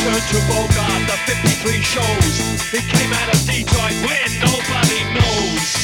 Return to Bogart, the 53 shows. He came out of Detroit where nobody knows.